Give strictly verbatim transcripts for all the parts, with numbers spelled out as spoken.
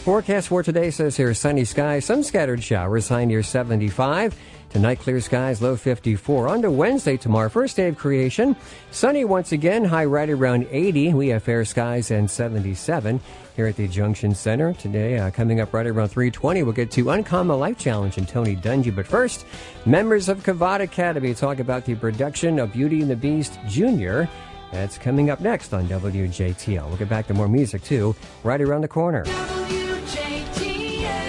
forecast for today says here sunny skies, some scattered showers, high near seventy-five. Tonight, clear skies, low fifty-four. On to Wednesday tomorrow, first day of creation. Sunny once again, high right around eighty. We have fair skies and seventy-seven here at the Junction Center. Today, uh, coming up right around three twenty, we'll get to Uncommon Life Challenge and Tony Dungy. But first, members of Kavad Academy talk about the production of Beauty and the Beast Junior That's coming up next on W J T L. We'll get back to more music, too, right around the corner. W J T L.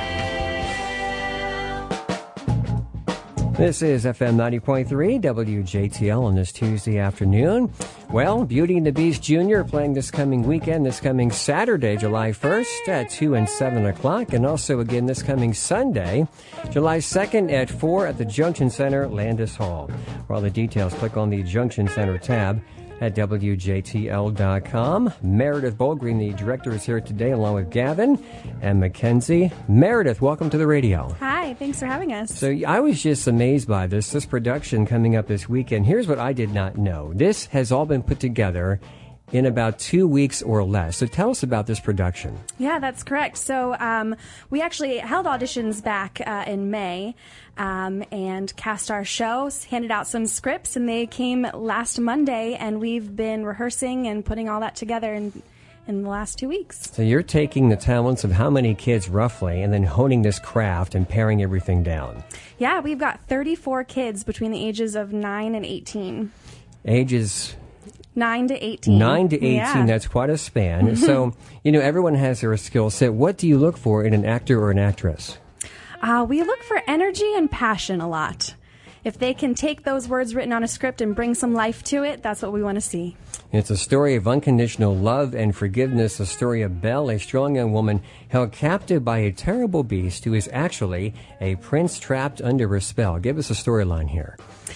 This is F M ninety point three, W J T L on this Tuesday afternoon. Well, Beauty and the Beast Junior playing this coming weekend, this coming Saturday, July first at two and seven o'clock. And also again this coming Sunday, July second at four at the Junction Center, Landis Hall. For all the details, click on the Junction Center tab at W J T L dot com. Meredith Bolgreen, the director, is here today along with Gavin and Mackenzie. Meredith, welcome to the radio. Hi, thanks for having us. So I was just amazed by this, this production coming up this weekend. Here's what I did not know. This has all been put together in about two weeks or less. So tell us about this production. Yeah, that's correct. So um, we actually held auditions back uh, in May um, and cast our shows, handed out some scripts, and they came last Monday, and we've been rehearsing and putting all that together in, in the last two weeks. So you're taking the talents of how many kids roughly and then honing this craft and paring everything down? Yeah, we've got thirty-four kids between the ages of nine and eighteen. Ages... Nine to eighteen. Nine to eighteen, yeah. That's quite a span. So, you know, everyone has their skill set. What do you look for in an actor or an actress? Uh, we look for energy and passion a lot. If they can take those words written on a script and bring some life to it, that's what we want to see. It's a story of unconditional love and forgiveness, a story of Belle, a strong young woman held captive by a terrible beast who is actually a prince trapped under a spell. Give us a storyline here.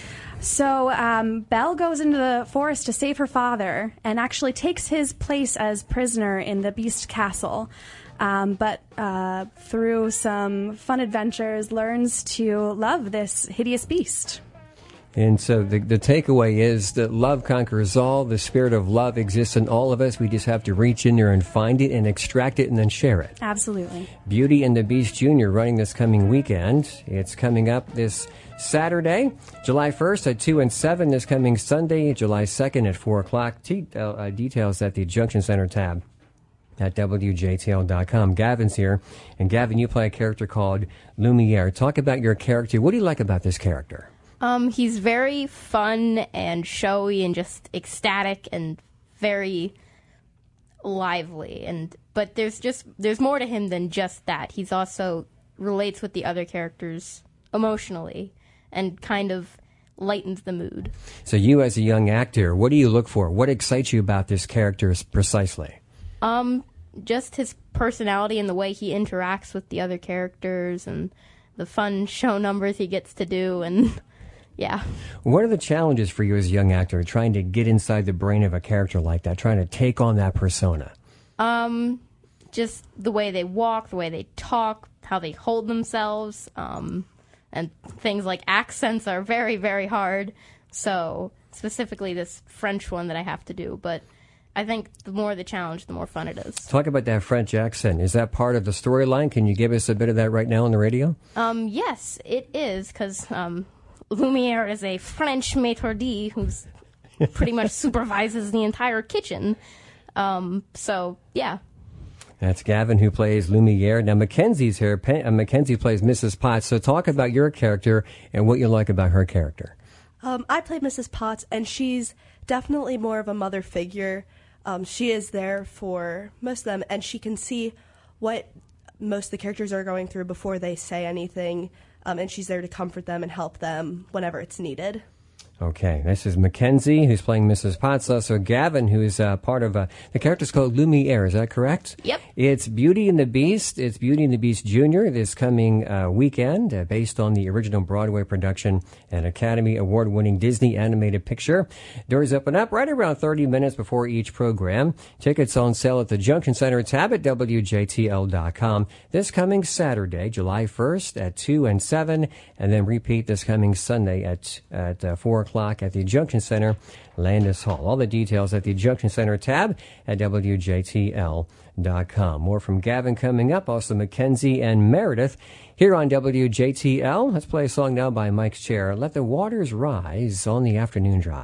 So um, Belle goes into the forest to save her father and actually takes his place as prisoner in the Beast Castle. Um, but uh, through some fun adventures, learns to love this hideous beast. And so the, the takeaway is that love conquers all. The spirit of love exists in all of us. We just have to reach in there and find it and extract it and then share it. Absolutely. Beauty and the Beast Junior running this coming weekend. It's coming up this Saturday, July first at two and seven. This coming Sunday, July second at four o'clock. T- uh, details at the Junction Center tab at W J T L dot com. Gavin's here. And Gavin, you play a character called Lumiere. Talk about your character. What do you like about this character? Um, he's very fun and showy and just ecstatic and very lively. And but there's just there's more to him than just that. He's also relates with the other characters emotionally and kind of lightens the mood. So you as a young actor, what do you look for? What excites you about this character precisely? Um, just his personality and the way he interacts with the other characters and the fun show numbers he gets to do and yeah. What are the challenges for you as a young actor, trying to get inside the brain of a character like that, trying to take on that persona? Um, just the way they walk, the way they talk, how they hold themselves, um, and things like accents are very, very hard. So specifically this French one that I have to do, but I think the more the challenge, the more fun it is. Talk about that French accent. Is that part of the storyline? Can you give us a bit of that right now on the radio? Um, yes, it is, because um, Lumiere is a French maître d' who's pretty much supervises the entire kitchen. Um, so, yeah. That's Gavin, who plays Lumiere. Now, Mackenzie's here. Pen- uh, Mackenzie plays Missus Potts. So talk about your character and what you like about her character. Um, I play Missus Potts, and she's definitely more of a mother figure. Um, she is there for most of them, and she can see what most of the characters are going through before they say anything, um, and she's there to comfort them and help them whenever it's needed. Okay, this is Mackenzie, who's playing Missus Potts. Also, Gavin, who is uh, part of uh, the character's called Lumiere. Is that correct? Yep. It's Beauty and the Beast. It's Beauty and the Beast Junior this coming uh, weekend, uh, based on the original Broadway production and Academy Award-winning Disney animated picture. Doors open up right around thirty minutes before each program. Tickets on sale at the Junction Center tab at W J T L dot com. This coming Saturday, July first at two and seven, and then repeat this coming Sunday at at uh, four o'clock at the Junction Center, Landis Hall. All the details at the Junction Center tab at W J T L dot com. More from Gavin coming up, also Mackenzie and Meredith here on W J T L. Let's play a song now by Mike's Chair, Let the Waters Rise on the Afternoon Drive.